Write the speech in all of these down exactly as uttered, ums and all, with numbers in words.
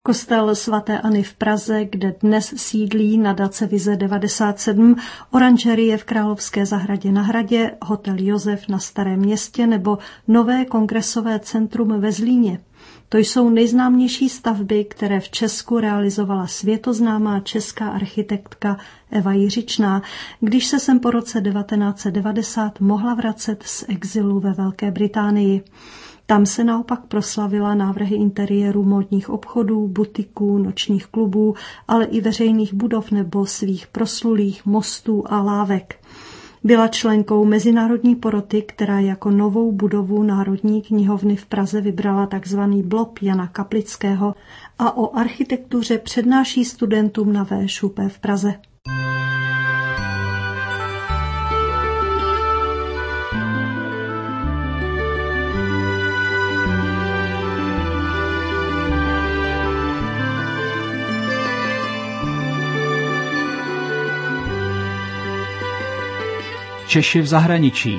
Kostel svaté Anny v Praze, kde dnes sídlí nadace Vize devadesát sedm, oranžerie v Královské zahradě na Hradě, hotel Josef na Starém Městě nebo nové kongresové centrum ve Zlíně. To jsou nejznámější stavby, které v Česku realizovala světoznámá česká architektka Eva Jiřičná, když se sem po roce devatenáct set devadesát mohla vracet z exilu ve Velké Británii. Tam se naopak proslavila návrhy interiéru módních obchodů, butiků, nočních klubů, ale i veřejných budov nebo svých proslulých mostů a lávek. Byla členkou mezinárodní poroty, která jako novou budovu Národní knihovny v Praze vybrala tzv. Blob Jana Kaplického a o architektuře přednáší studentům na V Š P v Praze. Češi v zahraničí.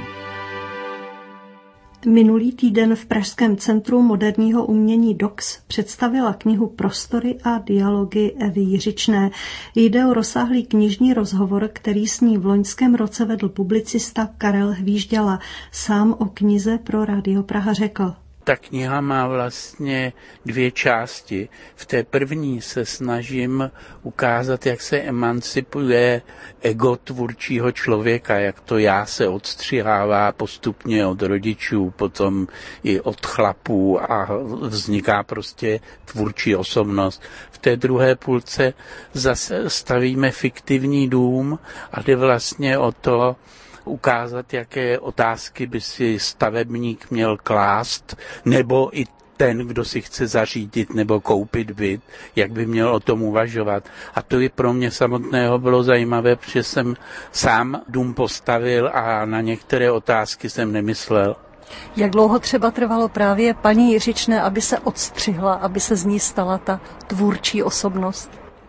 Minulý týden v Pražském centru moderního umění D O X představila knihu Prostory a dialogy Evy Jiřičné. Jde o rozsáhlý knižní rozhovor, který s ní v loňském roce vedl publicista Karel Hvížděla. Sám o knize pro Rádio Praha řekl: Ta kniha má vlastně dvě části. V té první se snažím ukázat, jak se emancipuje ego tvůrčího člověka, jak to já se odstřihává postupně od rodičů, potom i od chlapů a vzniká prostě tvůrčí osobnost. V té druhé půlce zase stavíme fiktivní dům a jde vlastně o to, ukázat, jaké otázky by si stavebník měl klást, nebo i ten, kdo si chce zařídit nebo koupit byt, jak by měl o tom uvažovat. A to i pro mě samotného bylo zajímavé, protože jsem sám dům postavil a na některé otázky jsem nemyslel. Jak dlouho třeba trvalo právě paní Jiřičné, aby se odstřihla, aby se z ní stala ta tvůrčí osobnost?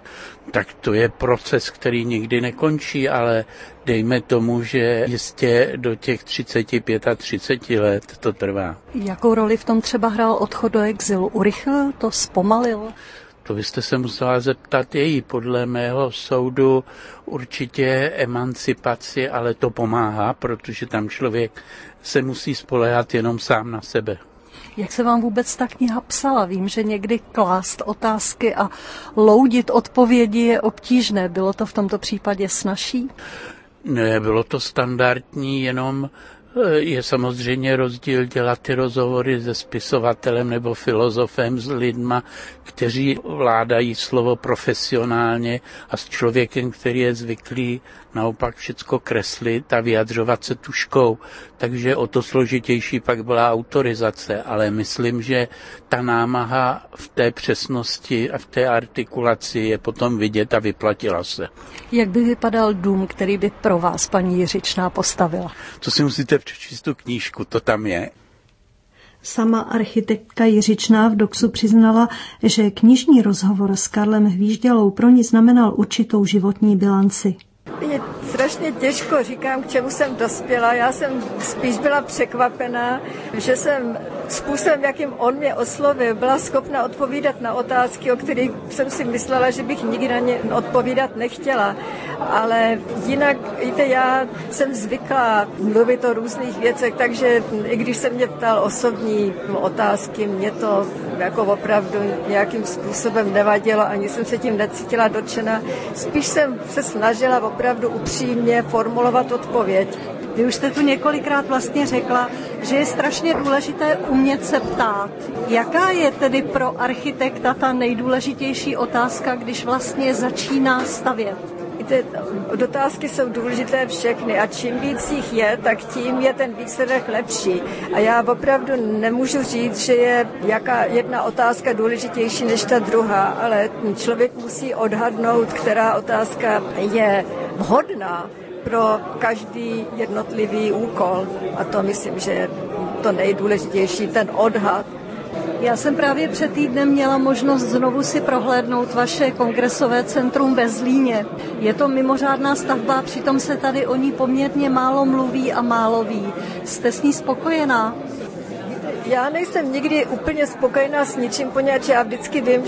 Tak to je proces, který nikdy nekončí, ale dejme tomu, že jistě do těch třicet pět a třicet let to trvá. Jakou roli v tom třeba hrál odchod do exilu? Urychlil to, zpomalil? To byste se musela zeptat její. Podle mého soudu určitě emancipaci, ale to pomáhá, protože tam člověk se musí spoléhat jenom sám na sebe. Jak se vám vůbec ta kniha psala? Vím, že někdy klást otázky a loudit odpovědi je obtížné. Bylo to v tomto případě snazší? Ne, bylo to standardní, jenom je samozřejmě rozdíl dělat ty rozhovory se spisovatelem nebo filozofem, s lidma, kteří vládají slovo profesionálně, a s člověkem, který je zvyklý naopak všecko kreslit a vyjadřovat se tužkou. Takže o to složitější pak byla autorizace, ale myslím, že ta námaha v té přesnosti a v té artikulaci je potom vidět a vyplatila se. Jak by vypadal dům, který by pro vás paní Jiřičná postavila? To si musíte přečíst tu knížku, to tam je. Sama architektka Jiřičná v Doxu přiznala, že knižní rozhovor s Karlem Hvíždělou pro ní znamenal určitou životní bilanci. Je strašně těžko, říkám, k čemu jsem dospěla. Já jsem spíš byla překvapená, že jsem způsobem, jakým on mě oslovil, byla schopna odpovídat na otázky, o kterých jsem si myslela, že bych nikdy na ně odpovídat nechtěla. Ale jinak, víte, já jsem zvyklá mluvit o různých věcech, takže i když se mě ptal osobní otázky, mě to jako opravdu nějakým způsobem nevadilo, ani jsem se tím necítila dotčena. Spíš jsem se snažila opravdu upřímně formulovat odpověď. Vy už jste tu několikrát vlastně řekla, že je strašně důležité umět se ptát. Jaká je tedy pro architekta ta nejdůležitější otázka, když vlastně začíná stavět? Víte, otázky jsou důležité všechny a čím víc jich je, tak tím je ten výsledek lepší. A já opravdu nemůžu říct, že je jaká jedna otázka důležitější než ta druhá, ale člověk musí odhadnout, která otázka je vhodná pro každý jednotlivý úkol. A to myslím, že je to nejdůležitější, ten odhad. Já jsem právě před týdnem měla možnost znovu si prohlédnout vaše kongresové centrum ve Zlíně. Je to mimořádná stavba, přitom se tady o ní poměrně málo mluví a málo ví. Jste s ní spokojená? Já nejsem nikdy úplně spokojená s ničím, poněvadž já vždycky vím, že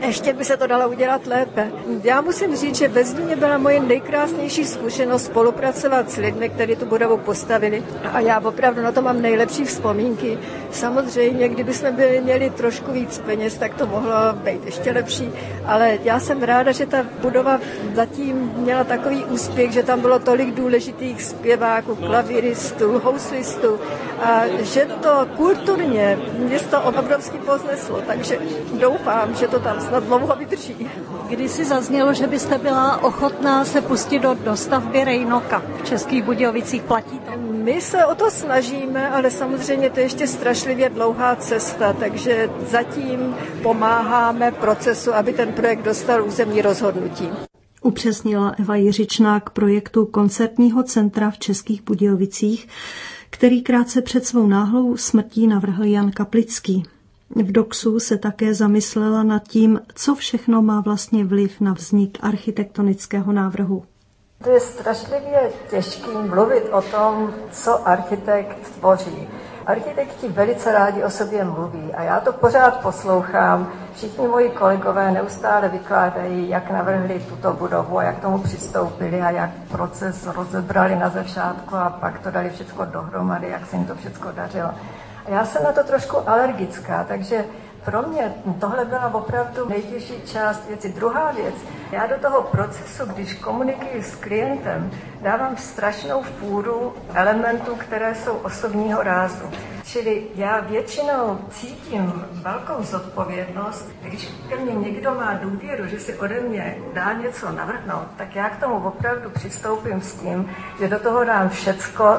ještě by se to dalo udělat lépe. Já musím říct, že ve Zlíně byla moje nejkrásnější zkušenost spolupracovat s lidmi, kteří tu budovu postavili. A já opravdu na to mám nejlepší vzpomínky. Samozřejmě, kdybychom byli měli trošku víc peněz, tak to mohlo být ještě lepší. Ale já jsem ráda, že ta budova zatím měla takový úspěch, že tam bylo tolik důležitých zpěváků, klavíristů, houslistů a že to kulturně město obrovský pozneslo. Takže doufám, že to tam snad dlouho vydrží. Kdysi zaznělo, že byste byla ochotná se pustit do dostavby Rejnoka v Českých Budějovicích. Platí to? My se o to snažíme, ale samozřejmě to je ještě strašlivě dlouhá cesta, takže zatím pomáháme procesu, aby ten projekt dostal územní rozhodnutí. Upřesnila Eva Jiřičná k projektu koncertního centra v Českých Budějovicích, který krátce před svou náhlou smrtí navrhl Jan Kaplický. V Doxu se také zamyslela nad tím, co všechno má vlastně vliv na vznik architektonického návrhu. To je strašlivě těžké mluvit o tom, co architekt tvoří. Architekti velice rádi o sobě mluví a já to pořád poslouchám. Všichni moji kolegové neustále vykládají, jak navrhli tuto budovu a jak tomu přistoupili a jak proces rozebrali na začátku a pak to dali všechno dohromady, jak se jim to všechno dařilo. A já jsem na to trošku alergická, takže pro mě tohle byla opravdu nejtěžší část věci. Druhá věc, já do toho procesu, když komunikuji s klientem, dávám strašnou fůru elementů, které jsou osobního rázu. Čili já většinou cítím velkou zodpovědnost, když ke mně někdo má důvěru, že si ode mě dá něco navrhnout, tak já k tomu opravdu přistoupím s tím, že do toho dám všecko,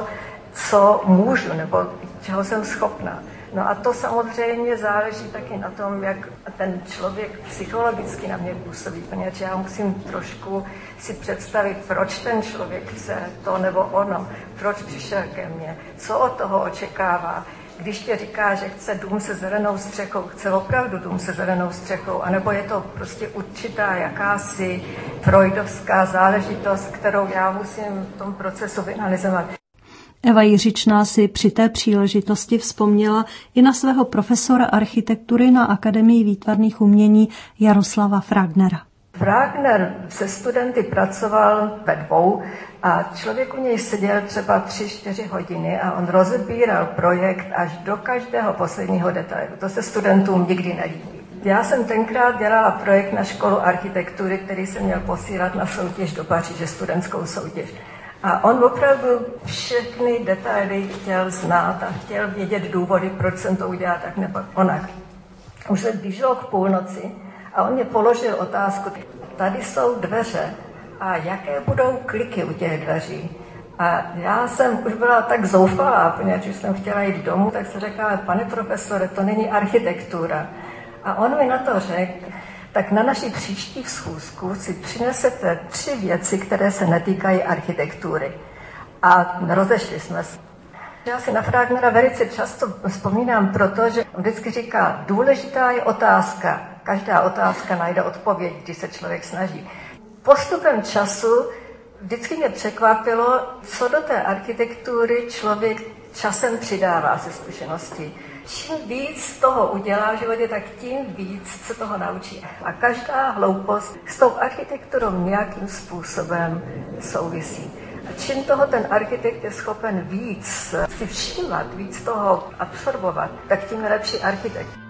co můžu, nebo čeho jsem schopná. No a to samozřejmě záleží taky na tom, jak ten člověk psychologicky na mě působí, protože já musím trošku si představit, proč ten člověk chce to nebo ono, proč přišel ke mně, co od toho očekává. Když tě říká, že chce dům se zelenou střechou, chce opravdu dům se zelenou střechou, anebo je to prostě určitá jakási freudovská záležitost, kterou já musím v tom procesu vyanalyzovat. Eva Jiřičná si při té příležitosti vzpomněla i na svého profesora architektury na Akademii výtvarných umění Jaroslava Fragnera. Fragner se studenty pracoval ve dvou a člověk u něj seděl třeba tři, čtyři hodiny a on rozebíral projekt až do každého posledního detailu. To se studentům nikdy nelíbí. Já jsem tenkrát dělala projekt na školu architektury, který se měl posílat na soutěž do Paříže, studentskou soutěž. A on opravdu všechny detaily chtěl znát a chtěl vědět důvody, proč jsem to udělal tak nebo onak. Už se blížilo k půlnoci a on mě položil otázku, tady jsou dveře a jaké budou kliky u těch dveří. A já jsem už byla tak zoufalá, protože jsem chtěla jít domů, tak se řekla, pane profesore, to není architektura. A on mi na to řekl, tak na naší příští schůzku si přinesete tři věci, které se netýkají architektury. A rozešli jsme se. Já si na Fragnera velice často vzpomínám, protože on vždycky říká, důležitá je otázka. Každá otázka najde odpověď, když se člověk snaží. Postupem času vždycky mě překvapilo, co do té architektury člověk časem přidává ze zkušeností. Čím víc toho udělá v životě, tak tím víc se toho naučí. A každá hloupost s tou architekturou nějakým způsobem souvisí. A čím toho ten architekt je schopen víc si všímat, víc toho absorbovat, tak tím je lepší architekt.